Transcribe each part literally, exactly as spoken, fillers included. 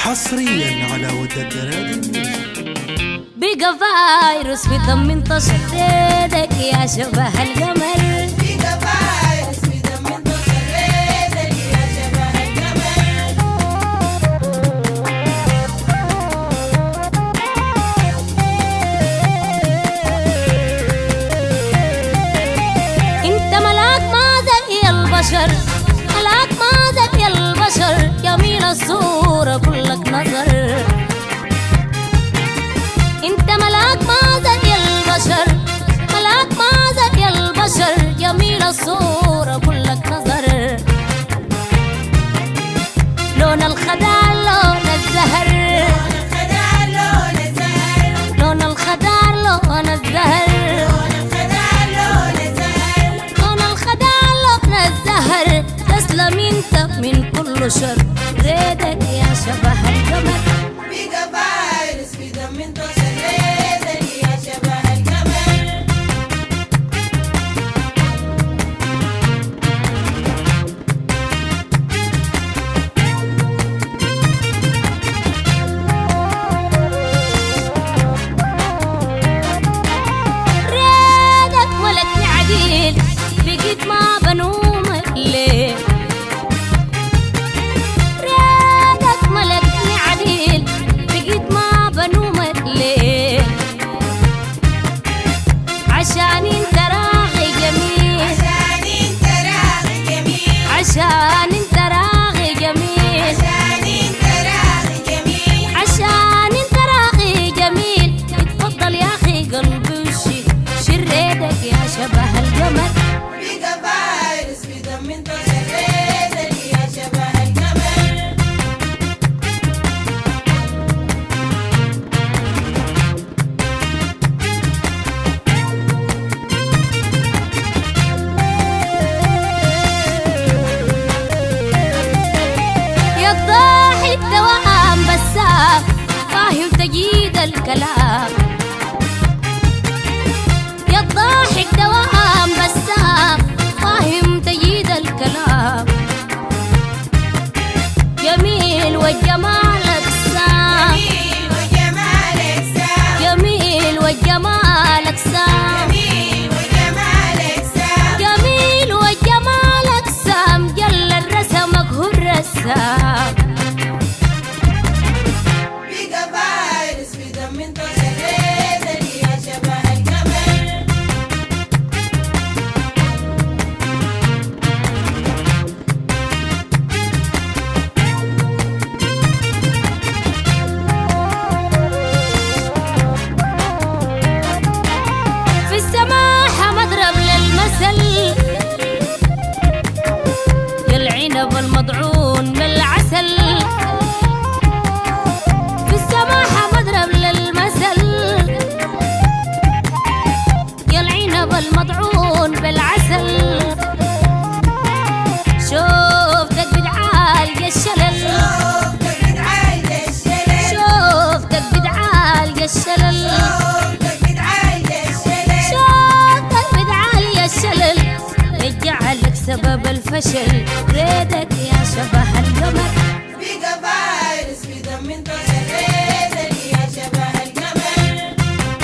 حصريا على وداد راديو. بقى فايروس في دم انتشر ايدك يا شبه القمر. بقى فايروس في دم انتشر ايدك يا شبه القمر. انت ملاك ما زي البشر، ملاك ما زي البشر، جميل الصورة كلك نظر. انت ملاك ما زي البشر، ملاك ما زي البشر، جميل الصورة كلك نظر. لون الخدار لون الزهر، لون الخدار لون الزهر، لون الخدار لون الزهر. تسلم انت من كل شر، ريدك يا شبه القمر. بقى فايروس في دم انتشر ايدك يا شبه القمر. ريدك ملكني عديل، بقيت ما بنوم الليل. ريدك ملكني عديل، بقيت ما بنوم الليل. عشان انت راغي جميل، عشان انت راغي جميل، عشان انت راغي جميل، عشان انت راغي جميل. عشان انت راغي جميل. اتفضل يا اخي قلبي وشي شريدك يا شبه القمر. بقى فايروس في دم انتشر ايدك يا شبه القمر. يا الضاحي الدوام بسام، فاهم تجيد الكلام. يا الضاحك دوام بسام، فاهم تجيد الكلام. جميل وجمالك سام، جميل وجمالك سام، جميل وجمالك سام، جميل وجمالك سام. جميل وجمالك سام. جل الرسمك هو الرسام. بقى فايروس في دم انتشر ايدك يا شبه القمر. في السماحة مضرب للمثل، يا العنب المضعون بالعسل. في السماحة مضرب للمثل، يا العنب المضعون بالعسل. شوفتك بتعالج الشلل، شوفتك بتعالج الشلل، شوفتك بتعالج الشلل، شوفتك بتعالج الشلل. شوفتك بتعالج الشلل. اجعلك سبب الفشل، ريدك يا شبه القمر. بقى فايروس في دم انتشر ايدك يا شبه القمر.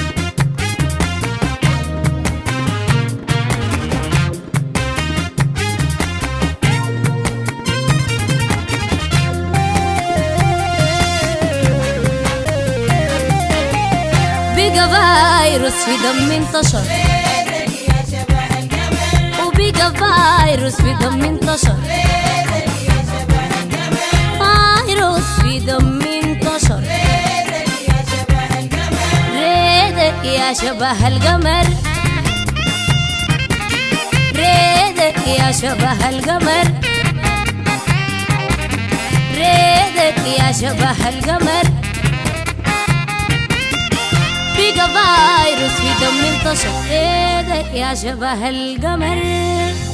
بقى فايروس في دم انتشر، ايدك يا شبه القمر. وبقى فايروس في دم انتشر. ايدك يا شبه القمر. فايروس في دم انتشر، ايدك يا شبه القمر. ريدك يا شبه القمر. ريدك يا شبه القمر، ريدك يا شبه القمر. بقى فايروس في دم انتشر، ريدك يا شبه القمر.